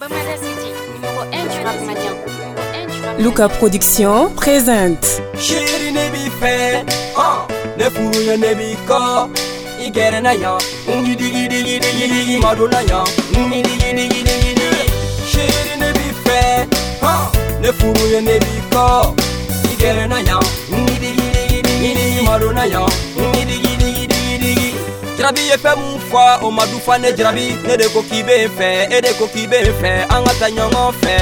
Luca Production présente. Chéri ne bi fe, ne furu ya ne bi ko. Igere na ya, digi digi digi digi maduna ya, digi digi digi digi. Chéri ne bi fe, ne furu ya ne bi ko. Igere na ya, digi digi digi digi maduna ya, digi digi digi digi. Jrabi ye fe mun fa o madufa ne jrabi ne de ko kibe fe, e de ko kibe fe, angata nyongo fe.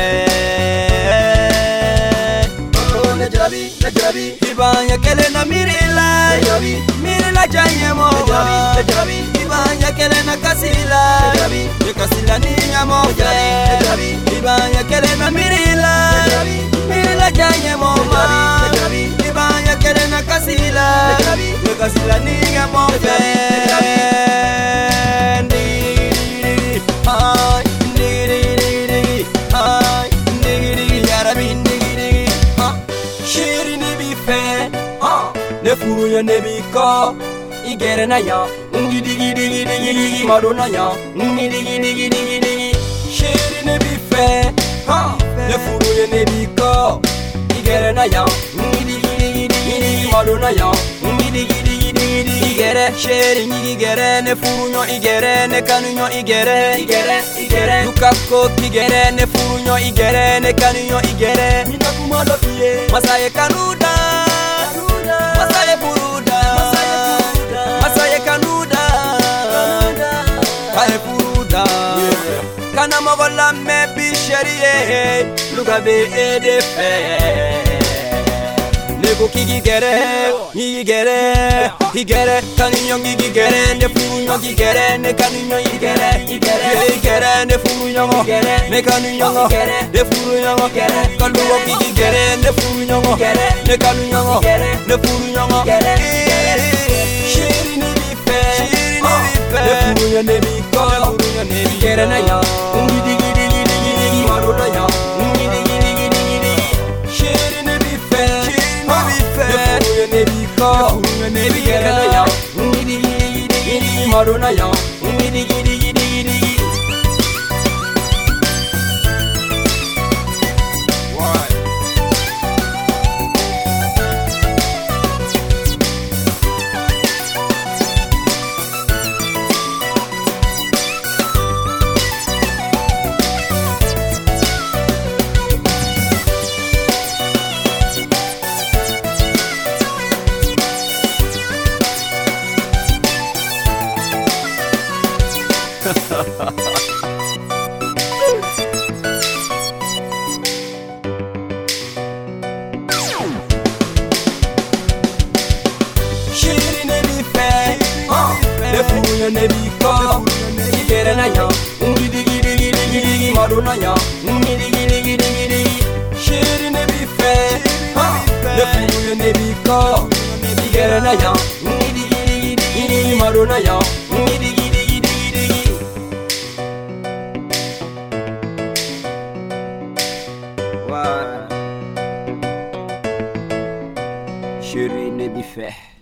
Ne jrabi, ibanya kele na mirila, mirila janye mo. Ne jrabi, ibanya kele na kasila, ye kasila ni nyamo. Ne jrabi, ibanya kele na mirila, mirila janye mo. Ne jrabi, ibanya kele na kasila, ye kasila ni nyamo. Ne furu ya ne bi ko. Igere na ya, digi digi digi digi madonna ya, digi digi digi digi. Chéri ne bi fe, ne furu ya ne bi ko. Igere na ya, digi digi digi digi madonna ya, digi digi digi digi. Igere chéri ni igere ne furu nyo igere ne kanu nyo igere igere. Luka ko igere ne furu nyo igere ne kanu nyo igere. Mina kuma lo fiye, masaye kanuda. Masaye furuda, masaye kanuda, kaye furuda. Kana mogola me bi sheriye, luga be ede fe. Nego kigi gere, igere, kaninyo gigere, ne furunyo gigere, ne kaninyo igere, ne furunyo ne kaninyo ne furunyo kaluwo kigi gere, ne furunyo ne kaninyo ne furunyo. Chéri ne bi fe, ne furunyo ne bi ko, igere na ya, digi digi digi madonna ya, digi digi digi. Chéri ne bi fe, ne bi ko, igere na ya, digi digi digi madonna ya, digi digi digi digi. Chéri ne bi fe, ne furu ya ne bi ko. Igere na ya, digi digi digi digi madonna ya, digi digi digi digi. Chéri ne bi fe, ne furu ya ne bi ko. Igere na ya, digi digi digi digi madonna ya, digi digi digi digi. Chéri ne bi fe.